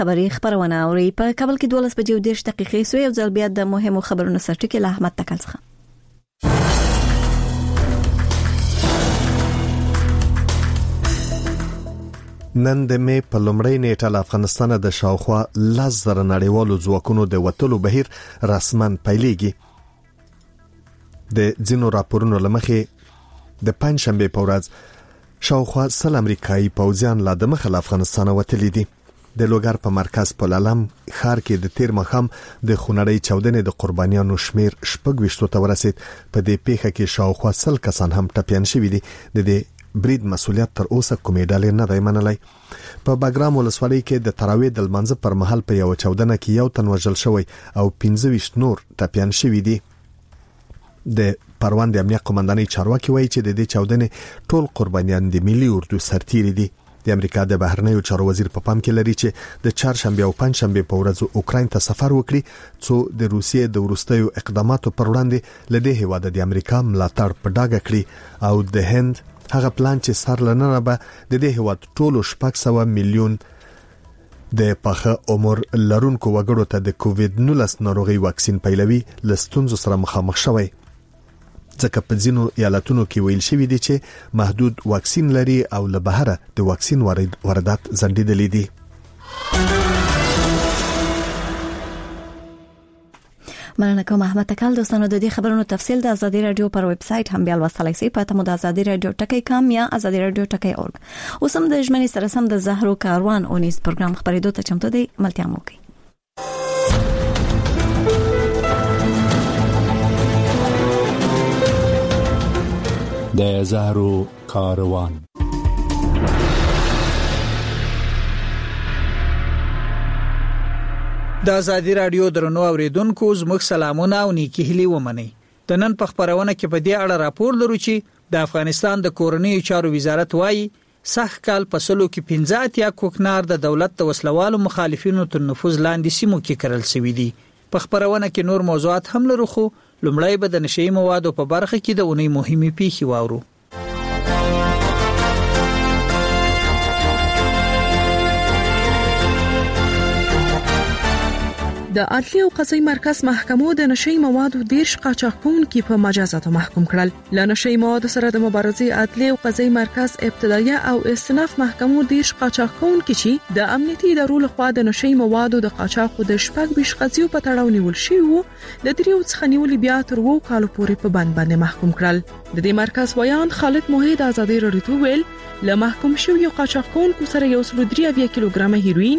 خبري خبرونه اوري په کابل کې 12 بجې 10 دقیقې سوې او ځل بیا د مهمو خبرونو سرټکی له احمد تکل څخه. نن د می په لومړۍ نیټه له افغانستان د شاوخوا 10,000 نړیوالو ځواکونو د وټلو بهیر رسمن پیلېږي. د ځینو راپورونو لمخې د پنځشنبه په ورځ شاوخوا 100 امریکایي پوځیان لا د مخه افغانستان وتلي دي. د لوګر په مرکز پلالم ښار کې د تیر مخام د خونړۍ چاودنې د قربانیانو شمیر 26 ته ورسید. په دې پیښه کې شاوخوا 100 کسان هم ټپيان شوي دي. د دې برید مسؤلیت تر اوسه کومې ډلې نه دی منلای. په باګرام ولسوالۍ کې د تراویح د لمانځه پر مهال په یو چاودنه کې یو تن وژل شوی او 25 نور ټپيان شوي دي. د پروان د امنیت قومندانۍ چارواکي وایي چې د دې چاودنې ټول قربانیان د ملي اردو سرتیري دي. د امریکا د بهرنیو چارو وزیر په پام کې لري چې د چهارشنبه او پنځشنبه په ورځ اوکراین ته سفر وکړي څو د روسیې د وروستیو اقداماتو پر وړاندې لدې هیواد د امریکا ملاتړ په ډاګه کړي او د هند هغه پلان چې سر لننه به د دې هیواد ټولو 600 میلیون د پخه عمر لرونکو وګړو ته د کووید-19 ناروغي واکسین پیلوي لستونزو سره مخامخ شوی. ځکه په ځینو ایالتونو کې ویل شوی دی چې محدود واکسین لري او له بهره د واکسین واردات ځنډیدلې دي. مننه کوم احمد تکل. دوستانو د دې خبرونو تفصیل د ازادي رادیو پر ویب سټ هم بیا لوستلای شئ. پته مو د ازادي رادیو ټکی کام یا ازادي رادیو ټکی اورګ. اوس هم د ژمنې سره سم د زهرو کاروان اونیز پروګرام خبرېدو ته چمتو دی. ملتیا مو کوي. د زهرو کاروان. د ازادي رادیو درنو اوریدونکو زموږ سلامونه او نیکی هیلې ومنئ. د نن په خبرونه کې په دې اړه راپور لرو چې د افغانستان د کورنیو چارو وزارت وایي سخت کال په سلو کې 15 یا کوکنار د دولت د وسلوالو مخالفینو تر نفوذ لاندې سیمو کې کرل شوی دي. په خبرونه کې نور موضوعات هم لرو خو لومړی به د نشئی موادو په برخه کې د اونۍ مهمه پیښې واورو. د عدلیه او قضایي مرکز محکمو د نشئی موادو 10 قاچاقونکي په مجازاتو محکوم کړل. ل نشئی موادو سره د مبارزې عدلیه او قضایي مرکز ابتدایي او استئناف محکمو 10 قاچاقونکي چې د امنیتي ادارو لخوا د نشئی موادو د قاچاقو د 26 قضیو په تړاو نیول شوی وو د دریو څخه نیولې بیا تر 2 کالو پورې په بند باندې محکوم کړل. د دې مرکز ویان خالد موحد ازادي رادیو ویل ل محکوم شوی قاچاقونکو سره 103 کیلوګرام هیروین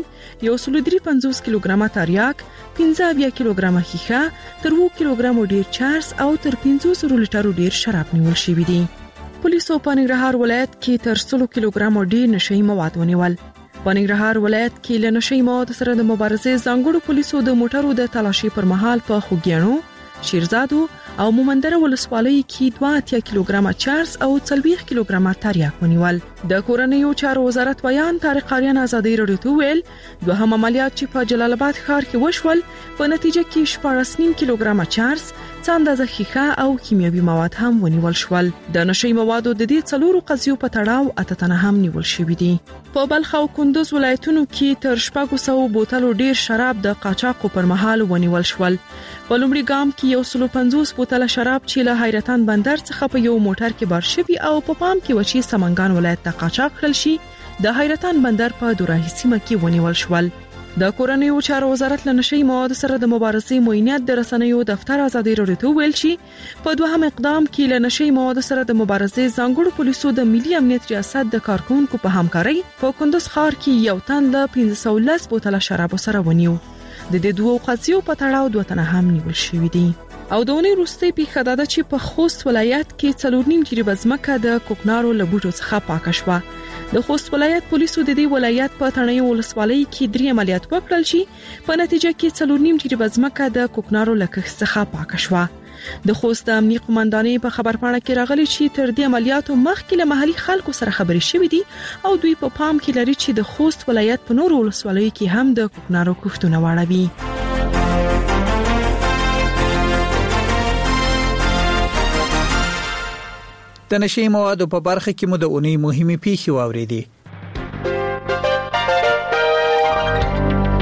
153 کیلوګرام تریاک 15 کیلوګرام خیخه تر 2 کیلوګرام ډیر چارس او تر 500 لیټر ډیر شراب نیول شوی دي. پولیسو په ننګرهار ولایت کې تر 100 کیلوګرام ډیر نشئی مواد ونیول. په ننګرهار ولایت کې ل نشئی مواد سره د مبارزې ځانګړو پولیسو د موټرو د تلاشي پر مهال په خوګیانو شیرزادو او مومندره ولسوالۍ کې 2 کیلوګرام چارس او 40 کیلوګرام تریاک ونیول. د کورنیو چارو وزارت ویان طارق قاریان ازادي رادیو ویل دوهم عملیات چې په جلال آباد ښار کې وشول په نتیجه کې 14.5 کیلوګرام چارس څاندازه خیخه او کیمیاوي مواد هم ونیول شول. د نشئی موادو د دې څلورو قضیو په تړاو اتتنه هم نیول شوې دي. په بلخ او کندوز ولایتونو کې تر 600 بوتلو ډیر شراب د قاچاقو پر مهال ونیول شول. په لومړي ګام کې 150 بوتله شراب چې له حیرتان بندر څخه په یو موټر کې بار شوی او په پام کې وچی سمنګان ولایت ته قاچاق کړل شي د حیرتان بندر په دوراهي سیمه کې ونیول شول. د کورنیو چارو وزارت له نشئی موادو سره د مبارزې موینیت د رسنیو دفتر ازادي رادیو ویل شي په دوهم اقدام کې له نشئی موادو سره د مبارزې ځانګړو پولیسو د ملي امنیت ریاست د کارکونکو په همکارۍ په کندوز ښار کې یو تن له 510 بوتله شراب سره ونیو. د دې دوه قضیو په تړاو 2 تنه هم نیول شوی دي. او د اونۍ وروستۍ پیښه ده چې په خوست ولایت کې 4.5 جریبه ځمکه د کوکنارو له بوټو څخه پاکه شوه. د خوست ولایت پولیسو د دې ولایت په تڼیو ولسوالۍ کې 3 عملیات وکړل شي په نتیجه کې 4.5 جریبه ځمکه د کوکنارو له کښت څخه پاکه شوه. د خوست امنیتي قومندانۍ په خبرپاڼه کې راغلي چې تر دې عملیاتو مخکې له محلي خلکو سره خبرې شوې دي او دوی په پام کې لري چې د خوست ولایت په نورو ولسوالیو کې هم د کوکنارو کښتونه واړوي. د نشئی موادو په برخه کې مو د اونۍ مهمه پیښې واوریدې.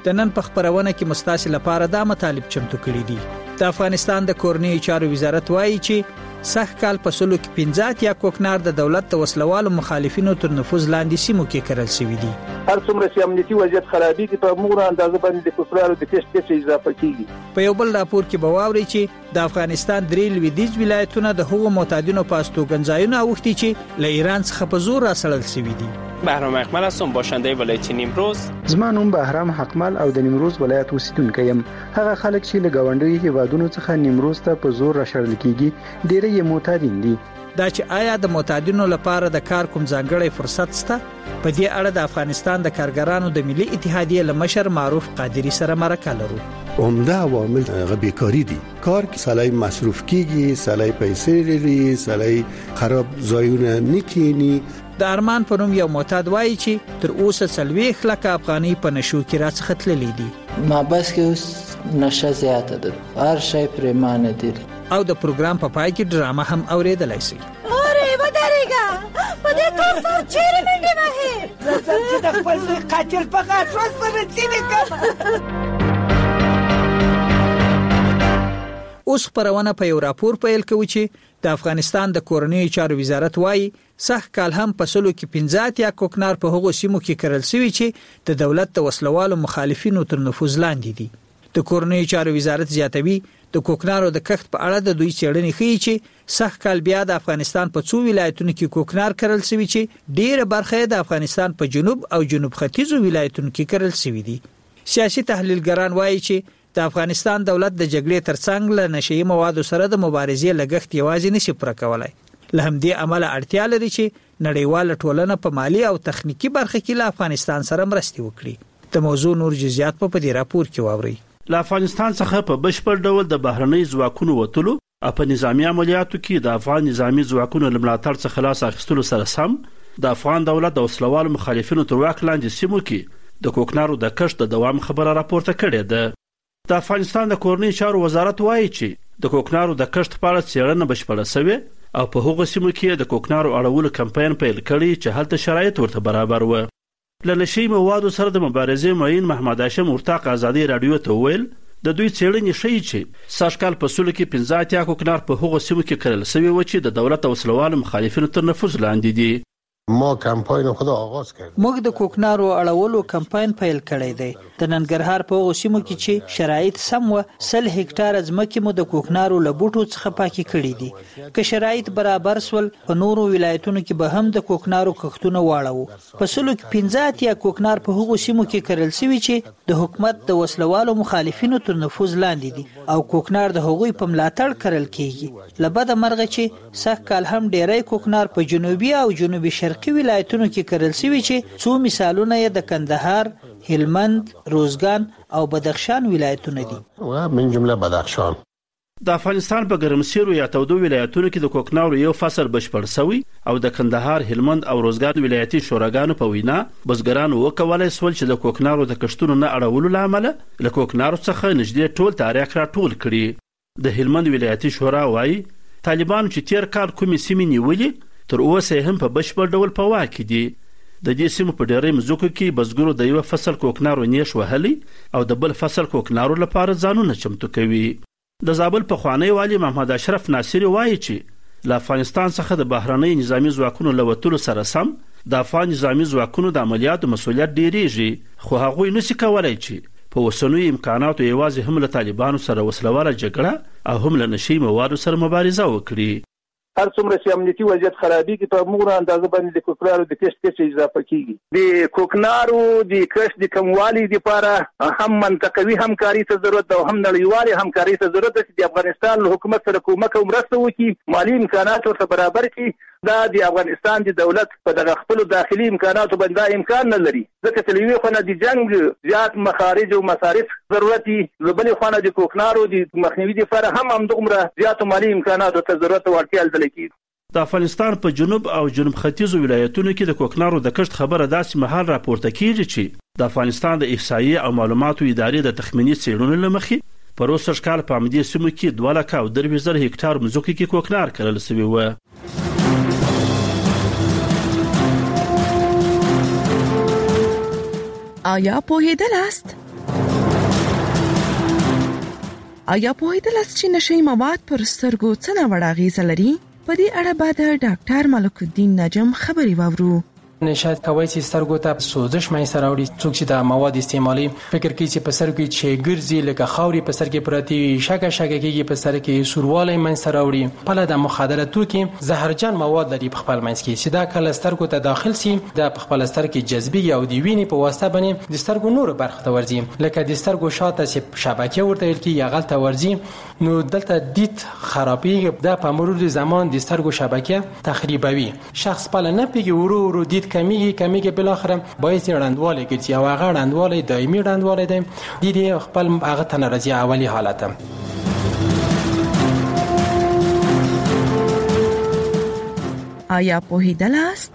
د نن په خبرونه کې مستاسل لپاره دا مطالب چمتو کړي دي. د افغانستان د کورنیو چارو وزارت وایي چې سخت کال په سلو کې 15 یا کوکنار د دولت د وسلوالو مخالفینو تر نفوذ لاندې سیمو کې کرل شوی دي. هر څومره چې امنیتي وضعیت خرابېږي په موږ اندازه باندې د کوکنارو د کشف کې اضافه کیږي. په یو بل راپور کې بواوري چې د افغانستان درې لویدیځ ولایتونه د هغو معتادینو په استوګنځایونو اوختي چې له ایران څخه په زور راسړل شوی دي. بهرام حقمل هستم، باشنده ولایت نیمروز. زما نوم بهرام حقمل او د نیمروز ولایت اوسیدونکی یم. هغه خلک چې له ګاونډي هیوادونو څخه نیمروز ته په زور راشړل کیږي ډېر یې معتادین دي. دا چې آیا د معتادینو لپاره د کار کوم ځانګړی فرصت شته؟ په دې اړه د افغانستان د کارګرانو د ملي اتحادیې له مشر معروف قادری سره مرکه لرو. عمده عوامل بیکاری دي. کار کې سړی مصروف کیږي، سړی پیسې لري، سړی خراب ځایونه نکینی. د ارمان په نوم یو معتاد وایي چې تر اوسه 40 لک افغاني په نشو کې راڅخه تللي دي. ما بس کې اوس نشه زیاته ده، هر شی پرېمانه دي. او د پروګرام په پای کې ډرامه هم اوریدلای شي. اورې ودرېګا په دې تور سره چیرې منډه وهې چې د خپل قاتل په غاښ وسره چینه. اوس خبرونه په یو راپور پیل کوي چې د افغانستان د کورنیو چارو وزارت وایي سخت کال هم په سلو کې 15 یا کوکنار په هغو سیمو کې کرل شوی چې د دولت د وسلوالو مخالفینو تر نفوذ لاندې دي. د کورنیو چارو وزارت زیاتوي د کوکنارو د کښت په اړه د دوی څېړنې ښیي چې سخت کال بیا د افغانستان په څو ولایتونو کې کوکنار کرل شوی چې ډیره برخه د افغانستان په جنوب او جنوب ختیځو ولایتونو کې کرل شوی دي. سیاسي تحلیلګران وایي چې د افغانستان دولت د جګړې ترڅنګ له نشئی موادو سره د مبارزې لګښت یوازې نشي پوره کولای. له همدې امله اړتیا لري چې نړیواله ټولنه په مالی او تخنیکی برخه کې له افغانستان سره مرسته وکړي. د موضوع نور جزئیات په دې راپور کې واوري. له افغانستان څخه په بشپړ ډول د بهرنۍ ځواکونو وټلو او په نظامی عملیاتو کې د افغان نظامی ځواکونو لمړاتړ څخه خلاص اخیستلو سره سم د افغان دولت د وسلوالو مخالفینو تر واک لاندې سیمو کې د کوکنارو د کښت د دوام خبره راپورته کړې ده. د افغانستان د کورنیو چارو وزارت وایي چې د کوکنارو د کښت په اړه څېړنه بشپړه شوې او په هغو سیمو کې د کوکنارو اړولو کمپاین پیل کړی چې هلته شرایط ورته برابر و. له نشئی موادو سره د مبارزې معین محمد هاشم ورتاق ازادي رادیو ته ویل د دوی څېړنې ښیي چې سږ کال په سلو کې 15 یا کوکنار په هغو سیمو کې کرل شوي و چې د دولت او وسلوالو مخالفینو تر نفوذ لاندې دي. ما کمپاین خود آغاز کردیم. موږ د کوکنارو اړولو کمپاین پیل کړی دی. د ننګرهار په هغو سیمو کې چې شرایط سم و 100 هکټاره ځمکې مو د کوکنارو له بوټو څخه پاکې کړي دي. که شرایط برابر سول په نورو ولایتونو کې به هم د کوکنارو کښتونه واړو. په سلو کې 15 یا کوکنار په هغو سیمو کې کرل شوي چې د حکومت د وسلوالو مخالفینو تر نفوذ لاندې دي او کوکنار د هغوی په ملاتړ کرل کیږي. له بده مرغه چې سږ کال هم ډیری کوکنار په جنوبي او جنوبي شرقي ولایتونو کې کرل شوی چې څو مثالونه یې د کندهار، هلمند، روزګان او بدخشان ولایتونه دي. من جمله بدخشان. د افغانستان په ګرمسیرو یا تودو ولایتونو کې د کوکنارو یو فصل بشپړ شوی او د کندهار، هلمند او روزګان ولایتي شوراګانو په وینا بزګرانو وکولای سول چې د کوکنارو د کښتونو نه اړولو لامل له کوکنارو څخه نږدې ټول تاریخ را ټول کړي. د هلمند ولایتي شورا وایي طالبان چې تیر کال کومې سیمې نیولې تر اوسه هم په بشپړ ډول په واک کې دي. د دې سیمو په ډېرې مځکو کې بزګرو د یو فصل کوکنارو نیش وهلي او د بل فصل کوکنارو لپاره ځانونه چمتو کوي. د زابل پخوانی والی محمد اشرف ناصری وایي چې له افغانستان څخه د بهرنۍ نظامی ځواکونو له وتلو سره سم د افغان نظامی ځواکونو د عملیاتو مسؤلیت ډیریږي، خو هغوی نشي کولای چې په اوسنیو امکاناتو یوازې هم له طالبانو سره وسلواله جګړه او هم له نشئی موادو سره مبارزه وکړي. هر څومره چې امنیتي وضعیت خرابېږي په موږ اندازه باندې د کوکنارو د کښت اضافه کیږي. د کوکنارو د کښت د کموالي لپاره هم منطقوي همکاري ته ضرورت ده او هم نړیوالې همکاري ته ضرورت ده چې د افغانستان له حکومت سره کومک او مرسته وکړي، مالي امکانات ورته برابر کړي. دا د افغانستان د دولت په دغه خپل داخلي امکاناتو باندې امکان نه لري، ځکه چې لوی خونه د جنگ زیات مخارج او مصارف ضرورت دي. لبني خونه د کوکنارو د مخنیوي لپاره هم دومره زیات مالي امکاناتو ته ضرورت ورته د افغانستان په جنوب او جنوب ختیځو ولایتونو کې د کوکنارو د کښت خبره داسې مهال راپورته کیږي چې د افغانستان د احصایې او معلوماتو ادارې د تخمینی څېړنو له مخې په روسر کال په امدې سیمو کې 2,03,000 هکټار مځکو کې کوکنار کرل شوی و. آیا پوهیدل است؟ آیا پوهیدل چې نشي مواد پر سترګو څه ناوړه اغیزه لري؟ په دې اړه به د ډاکټر ملک الدین نجم خبري واورو. نشاید کوي چې سترګو ته سوزش منځته راوړي. څوک چې د مواد استعمالي فکر کوي چې په سر کې چې ګرځي لکه خاوري په سر کې پراتی شګه کېږي، په سر کې سوروالی منځته راوړي. په د مخدره توکي زهرجن مواد لري په خپل منځ کې چې دا کله سترګو ته داخل سي د په خپل ستر کې جذبي او د وینې په واسطه باندې د سترګو نور برخه ته ورځي، لکه د سترګو شاته چې شبکه ورته ویل کېږي هغه ته ورځي. نو دلته دید خرابېږي. دا په مرور زمان د سترګو شبکه تخریبوي. شخص په نه پیږي ورو دید کمیږي بل اخر باید رندواله کېږي او هغه رندواله دایمي رندواله دی د خپل هغه تنرزي اولی حالت. آیا پوهیدل است؟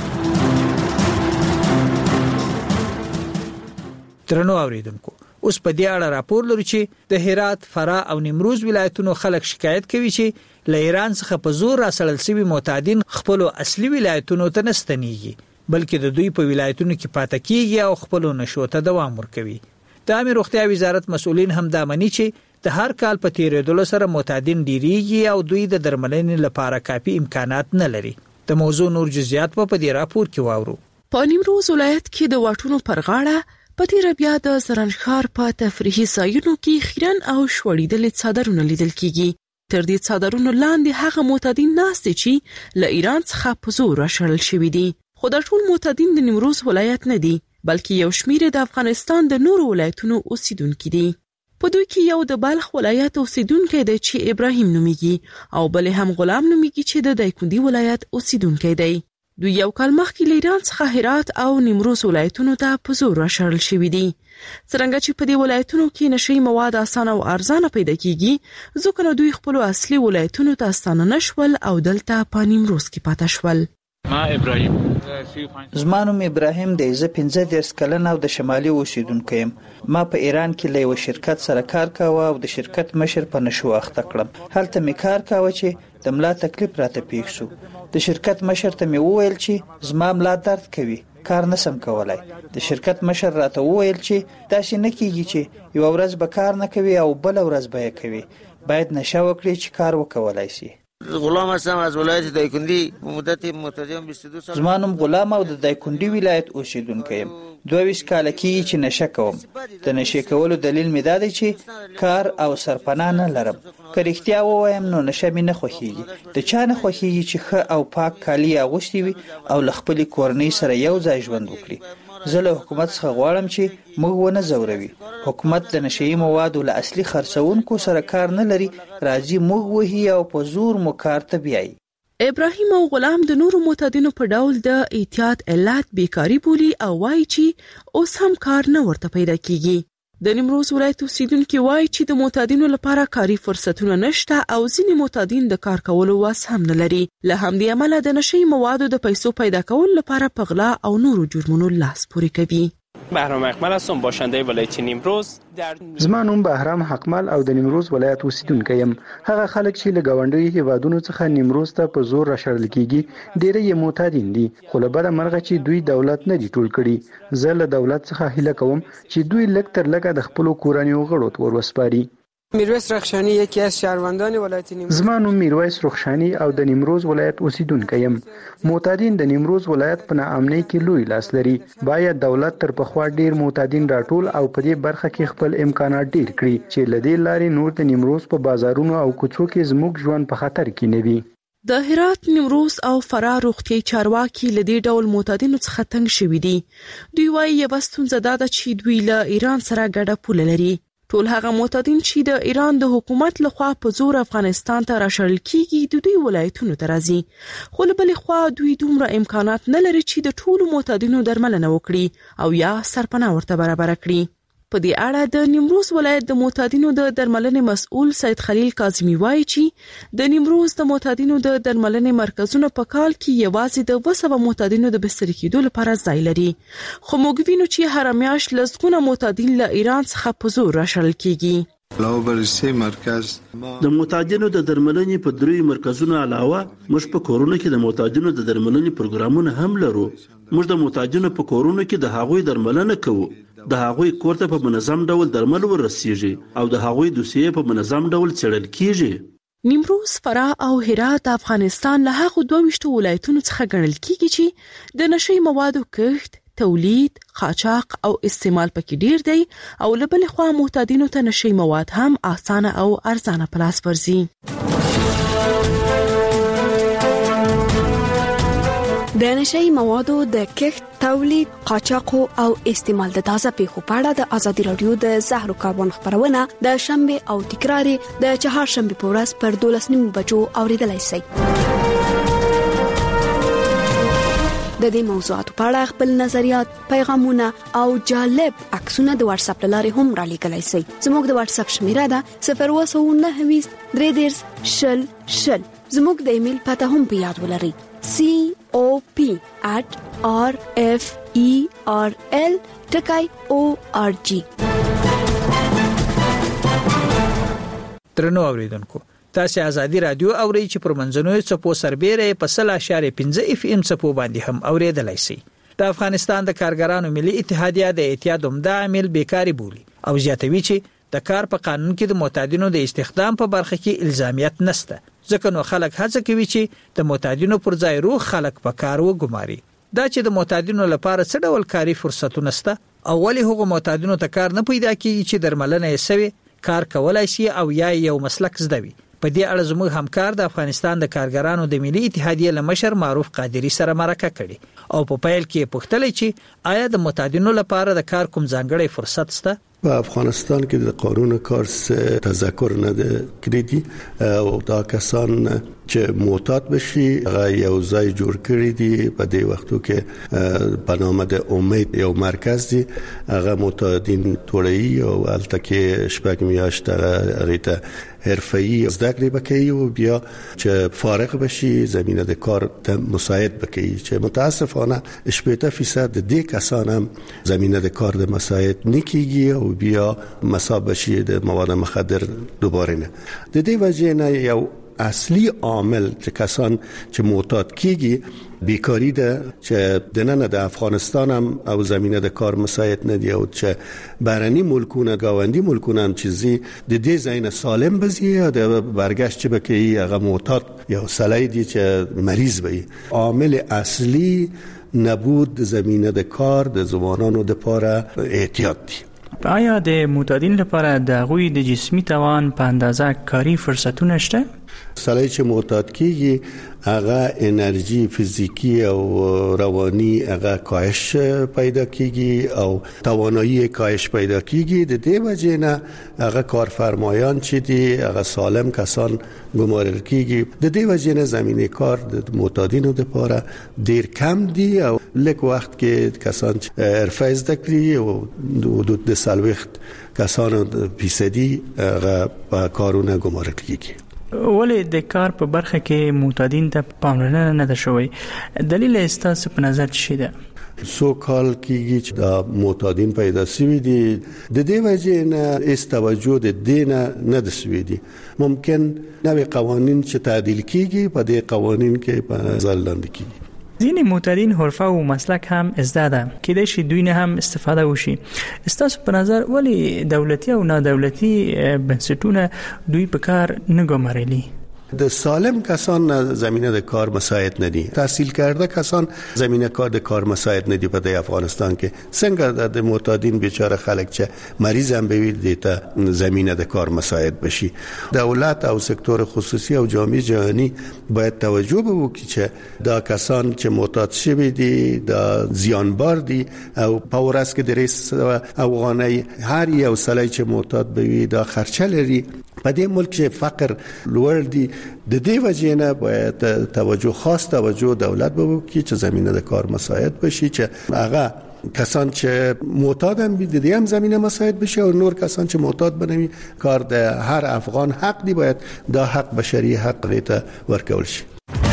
درنو اوریدونکو، اوس په دې اړه راپور لرو چې د هرات، فراه او نیمروز ولایتونو خلک شکایت کوي چې له ایران څخه په زور راسړل شوي معتادین خپل اصلي ولایتونو ته نستنیږي، بلکې د دوی په ولایتونو کې پاتې کیږي او خپل نشو ته دوام ورکوي. د عامه روغتیا وزارت مسؤلین هم دا مني چې د هر کال په تیریدلو سره معتادین ډیریږي او دوی د درملنې لپاره کافي امکانات نه لري. د موضوع نور جزئیات په دې راپور کې واورو. په نیمروز ولایت کې د واټونو پر غاړه په تیر بیا د زرنښار په تفریحي ځایونو کې خیرن او شوړیدل څادرونه لیدل کیږي. تر دې څادرونو لاندې هغه معتادین ناست چې له ایران څخه په زور راشړل شوي دي. خو د ټول معتادین د نیمروز ولایت نه دي، بلکې یو شمیر د افغانستان د نورو ولایتونو اوسیدونکي دي. په دوی کې یو د بلخ ولایت اوسیدونکی دی چې ابراهیم نومیږي او بل هم غلام نومیږي چې د دایکندي ولایت اوسیدونکی دی. دوی یو کال مخکې له ایران څخه هرات او نیمروز ولایتونو ته په زور راشړل شوي دي. څرنګه چې په دې ولایتونو کې نشي مواد اسانه او ارزانه پیدا کیږي، ځکه دوی خپل اصلي ولایتونو ته ستانه نشول او دلته په نیمروز کې پاتې شول. زما نوم ابراهیم دی. زه 15 کلن او د شمالي اوسیدونکی یم. ما په ایران کې له یو شرکت سره کار کاوه او د شرکت مشر په نشو اخته کړم. هلته می کار کاوه چې د ملا تکلیف راته پیښ شو. د شرکت مشر ته می وویل چې زما ملا درد کوي، کار نسم کولای. د شرکت مشر راته وویل چې داسې نه کیږي چې یو ورځ به کار نه کوي او بل ورځ به کوي. باید نشه وکړي چې کار وکولای شي. غلام هستم از ولایت دایکندی مدت معتادم 22 سال. زما نوم غلام او د دایکندی ولایت اوسیدونکی یم. 22 کال کېږي چې نشه کوم. د نشه کولو دلیل مې دا دی چې کار او سرپناه نه لرم. که رښتیا ووایم نو نشه مې نه خوښیږي. د چا نه خوښیږي چې ښه او پاک کالي اغوستي وي او له خپلې کورنۍ سره یو ځای ژوند وکړي. زه له حکومت څخه غواړم چې موږ ونه ځوروي. حکومت د نشهیي موادو له اصلي خرڅونکو سره کار نه لري، راځي موږ وهي او په زور مو کار ته بیایي. ابراهیم او غلام د نورو معتادینو په ډول د احتیاط علت بیکاری بولی او وایي چې اوس هم کار نه ورته پیدا کیږي. د نیمروز ولایت اوسیدونکي وایي چې د معتادینو لپاره کاري فرصتونه نشته او ځینې معتادین د کار کولو وس هم نه لري. له همدې امله د نشهیي موادو د پیسو پیدا کول لپاره په غلا او نورو جرمونو لاس پورې کوي. بهرام اکمل هستم، باشنده ولایت نیمروز. زما نوم بهرام حقمل او د نیمروز ولایت اوسیدونکی یم. هغه خلک چې له ګاونډیو هیوادونو څخه نیمروز ته په زور راشړل کیږي ډېر یې معتادین دي، خو له بده مرغه چې دوی دولت نه دی ټول کړي. زه له دولت څخه هیله کوم چې دوی لږ تر لږه د خپل کورنیو غړو ته وسپاري. میرویس رخشانی یکی از شهروندان ولایت نیمروز. زما نوم میرویس رخشانی او د نیمروز ولایت اوسیدونکی یم. معتادین د نیمروز ولایت په ناامنۍ کې لوی لاس لري. باید دولت تر پخوا ډیر معتادین راټول او په دې برخه کې خپل امکانات ډیر کړي چې لدې لارې نور د نیمروز په بازارونو او کوڅو کې زموږ ژوند په خطر کې نه وي. د هرات، نیمروز او فراه روغتیايي چارواکي له دې ډول معتادینو څخه تنګ شوي دي. دوی وایي یوه ستونزه دا ده چې دوی له ایران سره ګډه پوله لري. ټول هغه معتادین چې د ایران د حکومت لخوا په زور افغانستان ته راشړل کیږي د دوی ولایتونو ته راځي، خو له بلې خوا دوی دومره امکانات نه لري چې د ټولو معتادینو درملنه وکړي او یا سرپناه ورته برابر کړي. په دې اړه د نیمروز ولایت د معتادینو د درملنې مسؤل سید خلیل کاظمی وایي چې د نیمروز د معتادینو د درملنې مرکزونه په کال کې یوازې د 200 معتادینو د بستر کېدو لپاره ځای لري، خو موږ وینو چې هر میاشت لسګونه معتادین له ایران څخه په زور راشړل کیږي. د معتادینو د درملنې په 3 مرکزونو علاوه موږ په کورونو کې د معتادینو د درملنې پروګرامونه هم لرو. موږ د معتادینو په کورونو کې د هغوی درملنه کوو د هغوی کور ته په منظم ډول درمل ورسیږي او د هغوی دوسیې په منظم ډول څېړل کیږي. نیمروز، فراه او هرات د افغانستان له هغو 22 ولایتونو څخه ګڼل کیږي چې د نشي موادو کښت، تولید، قاچاق او استعمال پکې ډیر دی او له بل خوا معتادینو ته نشي مواد هم اسانه او ارزانه په لاس ورځي. د نشي موادو د کښت، تولید، قاچاق او استعمال د تازه پیښو په اړه د ازادي رادیو د زهرو کاروان خبرونه د شنبه او تکراری د چهارشنبه په ورځ پر 12 بجو اوریدلای شئ. د دې موضوعاتو په اړه خپل نظریات، پیغامونه او جالب عکسونه د واتس اپ لارې هم را لېږلای شئ. زموږ د واتس اپ شمیره ده 029 310 00. زموږ د ایمیل پته هم په یاد ولرئ: cop@referl.org. درنو اوریدونکو، تاسو ازادي رادیو اورئ چې پر منځنوي څپو سربېره په 0.5 FM څپو باندې هم اوریدلای شئ. د افغانستان د کارګرانو ملي اتحادیه د اتحاد عمده عامل بیکاری بولي او زیاتوي چې د کار په قانون کې د معتادینو د استخدام په برخه کې الزامیت نشته، ځکه نو خلک هڅه کوي چې د معتادینو پر ځای روغ خلک په کار وګماري. دا چې د معتادینو لپاره څه ډول کاری فرصتونه شته او ولې هغو معتادینو ته کار نه پیدا کیږي چې درملنه یې سوي کار کولای شي او یا یو مسلک زده وي. په دې اړه زموږ همکار د افغانستان د کارګرانو د ملي اتحادیې لمشر معروف قادری سره مرکه کړي او په پیل کې پوښتنه چې آیا د معتادینو لپاره د کار کوم ځانګړی فرصت شته؟ په افغانستان کې د قانون کار تذکر نه کړی دي او دا کسان چې معتاد بشي هغه یو ځای جوړ کړی دي. په دې وختو کې په نامه د امید یو مرکز دی، هغه معتادین ټولوي او البته کې شپږ میاشتې هغه ته حرفه‌ای زده کړې وکړي او بیا چې فارغ بشي زمينه د کار ته مساعد وکړي، چې متاسفانه 80% د دې کسان هم زمينه د کار د مساعد نکېږي او بیا مصاب بشي د مواد مخدر دوباره نه. د دې وجه نه یو اصلي عامل چې کسان چې معتاد کیږي بیکاری ده، چې د نن د افغانستان هم او زمينه د کار مساعد نه دی او چې بهرني ملکونه گاوندی ملکونه هم چې د دې ځای سالم بزي د برګشت چې بکې هغه معتاد یو سړی دی چې مریض وي. عامل اصلي نبود زمينه د کار د ځوانانو لپاره احتیاط دی. آیا د معتادین لپاره د غوی د جسمی توان په اندازه کاری فرصتونه شته؟ سړی چې معتاد کیږي هغه انرژي فزیکی او رواني هغه کاهش پیدا کیږي او توانایی کاهش پیدا کیږي. د دې وجه نه هغه کارفرمایان چې دي هغه سالم کسان ګمارل کیږي. د دې وجه نه زمينه کار د معتادینو لپاره ډیر کم دي او لږ وخت کې کسان حرفه زده کړي او حدود د 40 کسانو فیصدي هغه په کارونه ګمارل کیږي. ولې د کار په برخه کې معتادین ته پاملرنه نه ده شوې؟ دلیل ستاسو په نظر څه ده؟ سو کال کېږي چې د معتادین پیدا شوي دي، د دې وجه نه هیڅ توجه د دې نه ده شوې دي. ممکن نوې قوانین چې تعدیل کېږي په دې قوانین کې په ځل لاندې کېږي. ځینې معتادین حرفه او مسلک هم زده ده، کېدای شي دوی نه هم استفاده وشي. ستاسو په نظر ولې دولتي او نادولتي بنسټونه دوی په کار نه ګمارلي؟ د سالم کسان زمینه د کار مساعد ندي، تحصیل کرده کسان زمینه کار د کار مساعد ندي. په افغانستان کې څنګه د معتادین بیچاره خلک چې مریض هم به وي د زمینه د کار مساعد بشي. دولت او سکتور خصوصي او جامعه جهانی باید توجه وکړي چې دا کسان چې معتاد شوي دي دا زیانبار دي او په ورځ کې د افغانۍ هر یو سړی چې معتاد بوي دا خرچه لري. په دې ملک کې فقر لوړ دی، د دې وجې نه باید خاص توجه دولت به وکړي چې زمینه د کار مساعد بشي، چې هغه کسان چې معتاد هم د دې هم زمینه مساعد بشي او نور کسان چې معتاد بنوي کار د هر افغان حق دی، باید دا حق بشري حق غیته ورکول شي.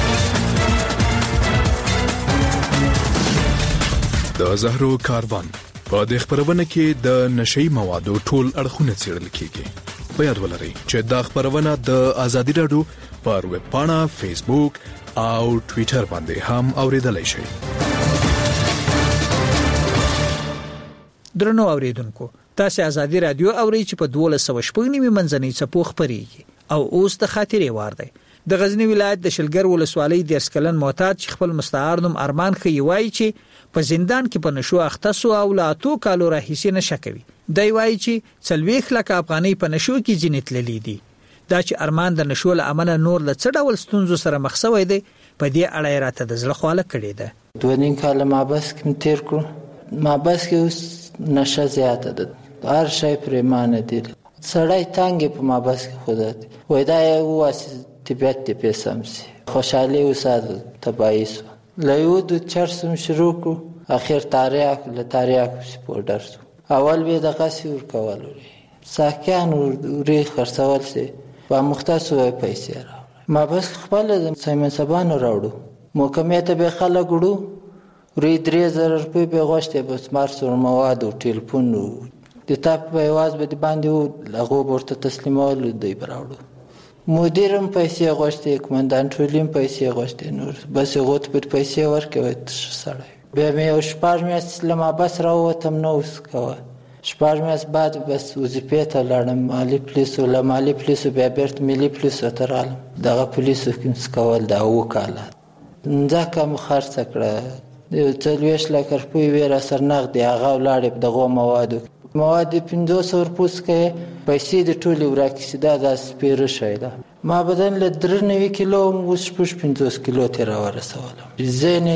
د زهرو کاروان په د خبرونه کې د نشئی موادو ټول اړخونه څیړل کیږي. په یاد ولرئ چې دا خبرونه د ازادي رادیو پر ویب پاڼه، فیسبوک او ټوئیټر باندې هم اوریدلای شئ. درنو اوریدونکو تاسو ازادي رادیو اوري چې په 1290 منځنۍ څپو خبريږي او اوس د خاطرې وار دی. د غزنی ولایت د شلګر ولسوالۍ د ارسکلن معتاد چې خپل مستعار نوم ارمان خي وایي چې په زندان کې په نشو اخته سو او لا 2 کالو راهیسې نشه کوي. دی وایي چې 40 لک افغانۍ په نشو کې جنت للی دي. دا چې ارمان د نشو له امله نور له څه ډول ستونزو سره مخ شوی دی په دې اړه راته د زړه خواله کړې ده. 2 کال ما بس کې تیر کړو. ما بس کې اوس نشه زیاته ده. هر شی پرېمانه دي. سړی تانګې په ما بس کې خودت وای دا یو واسه طبيعت ته پیسم سي خوشحالي وسات تبعي سو لایود چرسم شروع کو اخر تاریخ له تاریخ سپورټر سو اول به د قصور کول ساکان ورې خرڅول سي په مختصو پیسې را ما بس خپل سیمن سبان راوړو محکمه ته به خلک وړو ری 3000 روپۍ به غوښته بس مارسور مواد او ټلیفون د تاپ په आवाज به باندې لغو ورته تسلیمول دی براوړو مدیرم پیسې غوښته کمانډانټ ولیم پیسې غوښته نور بس غوت په پیسې ورکوي سړی به مې او شپږ میاشتې لمه بس راوتم نو اوس کوه شپږ میاشتې بعد بس وظیفې ته لاړم مالي پولیس ولا مالي پولیس بیا بیرته ملي پولیس ته رالم دغه پولیسو کوم سکول دا وکاله ځکه مو خرڅ کړه یو 40 لک روپۍ ویرا سر نغد هغه ولاړې دغه مواد 500 روپوس کې پیسې د ټولي ورکې دا د سپیره شي دا ما بدن له 93 کیلو اوس 50 کیلو تر ورسولم زینې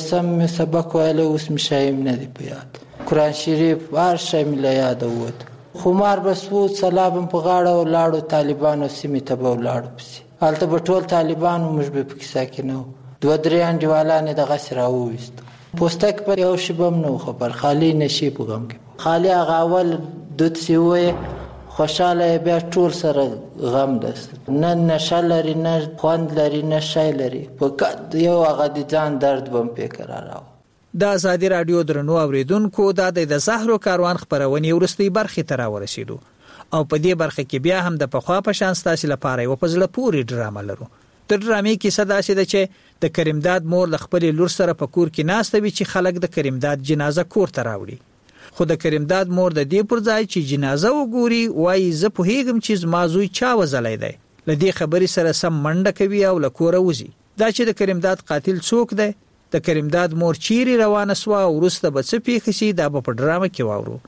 12 سبق ویل اوس مشایم نه دی په یاد قران شریف هر شی مله یاد ووت خمار بس وو سلام په غاړه ولاړو طالبانو سیمه ته ولاړو پسې حالت په ټول طالبانو مشبه پکې ساکنو 2-3 انډیوالانه د غسر اوست پوسټک پر یو شبم نو خبر خالی نشي پغم کې خالی غاول د سیوې خوشاله بیا ټول سره غم دست نه نشلري نه خوند لري نه شای لري فقط یو هغه د ځان درد بم فکر راو. د ازادي رادیو درنو اوریدونکو د زهرو کاروان خبرونه ورستي برخه تر ورسېدو او په دې برخه کې بیا هم د پخوا په شان ستاسو لپاره یو پزله پوری ډرامه لرو. د ډرامې کې صدا شي چې د کریمداد مور ل خپل لور سره په کور کې ناشته وي چې خلک د کریمداد جنازه کور ته راوړي. خو د کریمداد مور د دې پر ځای چې جنازه وګوري وایي زه په هیڅ چیز مازوی چا وزلای دی لدې خبرې سره سم منډه کوي او لکوره وزي. دا چې د کریمداد قاتل څوک دی د کریمداد مور چیرې روانه سوا او ورسته به څه پیښ شي دا په ډرامه کې واورو.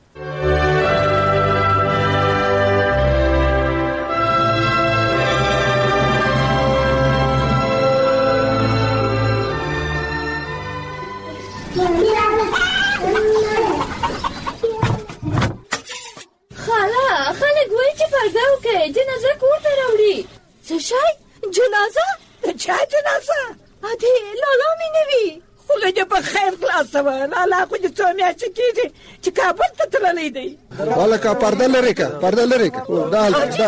جنازه کور ته راوړي څه شي جنازه د چا جنازه اته لالا مې نوي خو له په خیر خلاصه لالا خو دې څو میاشتې کېږي چې کابل ته تللی دی والا کا پرده لري کا دا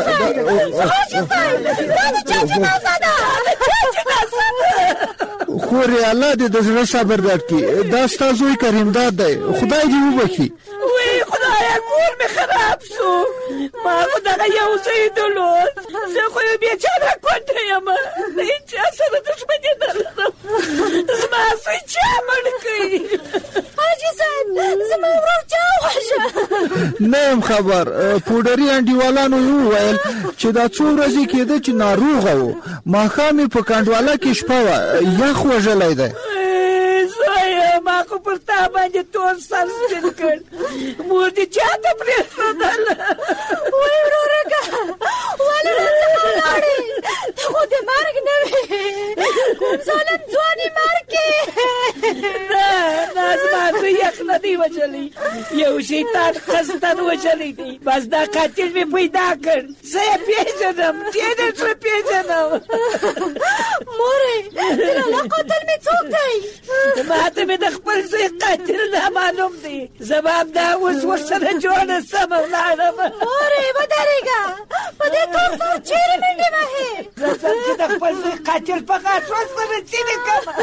خوري الله دې د زړه صبر درکړي دا ستاسو کریمداد دی خدای دې وبخي وای خدایا کور مې خراب شو ما خدای یو سیدلو زه خو یې بیچاره کوته یم هیڅ سره دښمنی نه لرم زما څه چا مړ کړی حاجی صاحب زما ورور چا وژه نیم خبر پودری انډیوالانو وویل چې دا څو ورځې کېده چې ناروغ وو ماښام په کانډواله کې شپه یخ وژلی دی ما خو پر تا باندې ټول سر سپین کړ مور دې چاته پرېښودل وای ورورګه ولې راته ولاړې خو دې مرګ نه وي کوم ظالم ځواني مرګ نه زما زه یخ نه دی وژلی یو شیطان خستن وژلی دی بس دا قاتل مې پیدا کړ زه یې پېژنم ډېر زړه پېژنم مورې د لالا قاتل مې څوک دی ما ته مې د خپل زوی قاتل نه معلوم دی زما همدا اوس ورسره جوړه سمه ولاړم مورې ودرېږه په دې تور سر چیرې منډې وهې زه ځم چې د خپل زوی قاتل په غاټ ورسره ځینې کړم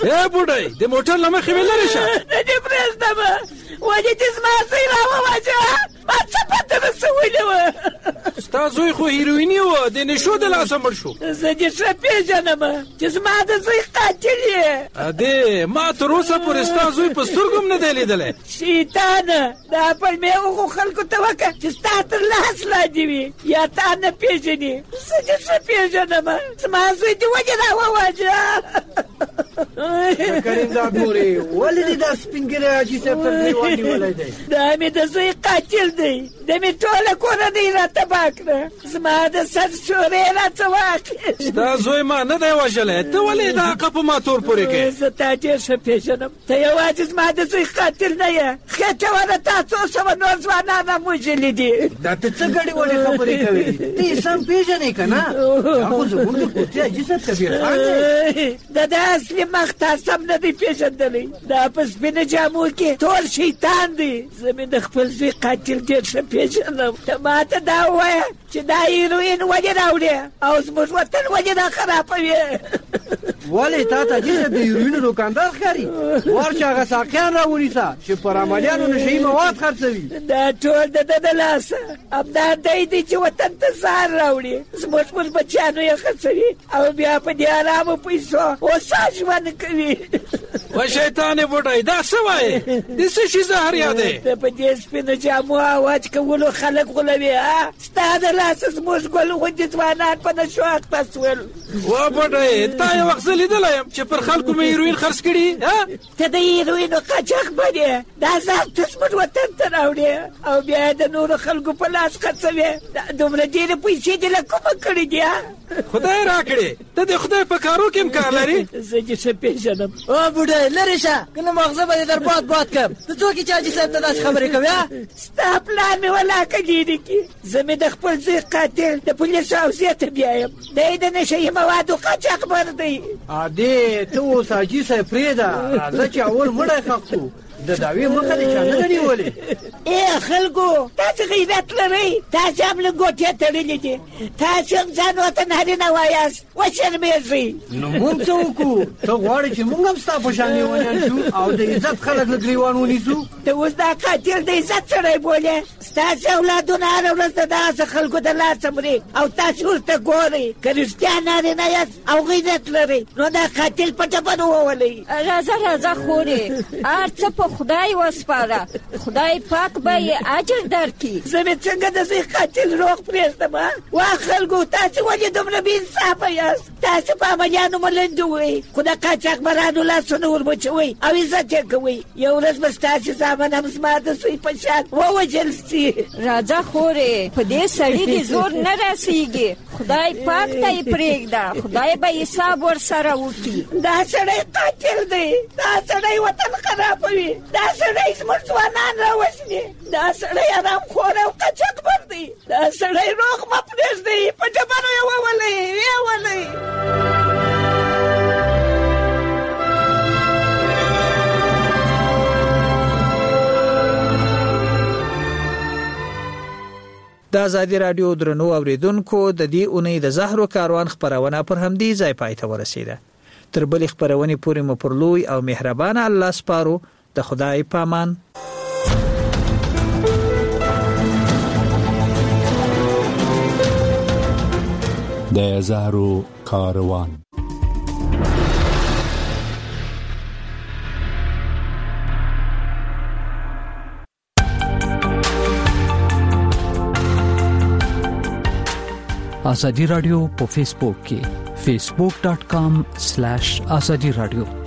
اے بوډای د موټر لمخې ویلری شه دې پرېږدم وجه چې زما زوی راوواجه ما څه پته نه سویلې وه ستا زوی خو هیرویني و د نشو د لاسه مړ شو زه دې ښه پېژنم چې زما د زوی قاتل یې ادې ما تر اوسه پورې ستا زوی په سترګو هم نه دی لیدلی شیطانه دا پلمې خو خلکو ته وکړه چې ستا تر لاس لاندې وي یا تا نه پېژني زه دې ښه پېژنم زما زوی دې ولې راوواجه کریمزاد مورې ولې دې دا سپین ږیری حاجي صاحب تر دیوال نیولی دی دا مې د زوی قاتل دی د مې ټوله کورنۍ راته تباه کړه زما د سر شورې راڅه واخلې ستا زوی ما نه دی وژلی ته ولې دا حقه په ما تور پورې کوې زه تا ډېر ښه پېژنم ته یوازې زما د زوی قاتل نه یې خېټه ونه تا 200 نور ځوانان هم وژلي دي دا ته څه ګډې وډې خبرې کوې ته یې سم پېژنې که نه دا خو زموږ د کوټې حاجي صاحب کبیر خان دی د ده اصلي مخ تا سم نه دی پېژندلی دا په سپینه جامو کې ټول شیطان دی زه مې د خپل زوی قاتل ډېر ښه پېژنم ته ما ته دا ووایه چې دا هیروین ولې راوړې او زموږ وطن ولې دا خرابوې ولې تا ته حاجي صاحب د هیروینو دوکاندار ښکاري ورشه هغه ساقیان راونیسه چې پر عملیانو نشهي مواد خرڅوي دا ټول د ده د لاسه همدا دی دی چې وطن ته زهر راوړي زموږ پر بچیانو یې خرڅوي او بیا په دې ارامو پیسو هوسا ژوند کوي و شیطانې بوډۍ دا څه وایې د څه شي زهر یادې ته په دې سپینو جامو اواج کولو خلک غولوي ستا د لاسه زموږ ګل غوندې ځوانان په نشو اخته شول وا بوډۍ تا یو وخت زه لیدلی یم چې پر خلکو مې هیروین خرڅ کړي ته د هیروینو قاچاقبر یې دا زهر ته زموږ وطن ته راوړې او بیا یې د نورو خلکو په لاس خرڅوې دومره ډېرې پیسې دې له کومه کړي دي خدای راکړې ته د خدای په کارو کې هم کار لري زه دې ښه پېژنم او بوډۍ لرې شه که نه مغزه به دې در باد باد کړم ته څوک یې چې حاجي صاحب ته داسې خبرې کوې ستا پلار مې ولاکه ډېرې کړي زه مې د خپل زوی قاتل د پولیسو حوزې ته بیایم دی د نشهي موادو قاچاقبر دی ادې ته اوس حاجي صاحب پرېږده راځه چې اول مړی ښخ کړو د دعوې مخه دې چا نه ده نیولې ای خلکو تاسې غیرت لرئ تاسې هم لنګوټې تړلې دي تاسې هم ځان ورته نارینه وایاست وشرمېږئ نو مونږ څه وکړو ته غواړې چې مونږ هم ستا په شان لیونیان شو او د عزت خلک له ګریوان ونیسو ته اوس دا قاتل د عزت سړی بولې ستاسې اولادونه هره ورځ د دغسې خلکو د لاسه مري او تاسې ورته ګورئ که رښتیا نارینه یاست او غیرت لرئ نو دا قاتل په ټپنو وولئ راځه راځه خورې هر څه په خدای وسپاره خدای پاک به یې اجر درکړي زه مې څنګه د زوی قاتل روغ پرېږدم وا خلکو تاسې ولې دومره بې انصافه یاست تاسې په عملیانو ملنډې وئ خو د قاچاقبرانو لاسونه ورمچوئ او عزت یې کوئ یو ورځ به ستاسې زامن هم زما د زوی په شان ووژل سي راځه خورې په دې سړي دې زور نه رسېږي خدای پاک ته یې پرېږده خدای به حساب ورسره وکړي دا سړی قاتل دی دا سړی وطن خرابوي دا سړی زموږ ځوانان راوژني دا سړی حرامخور او قاچاقبر دی دا سړی روغ مه پرېږدئ په ډبرو یې وولئ ویې ولئ د ازادي رادیو درنو اوریدونکو د دې اونۍ د زهرو کاروان خبرونه پر همدې ځای پای ته ورسیده تر بلې خبرونې پورې مو پر لوی او مهربان الله سپارو د خدای پامان د زهرو کاروان ازادي رادیو په فیسبوک کې facebook.com/azadi radio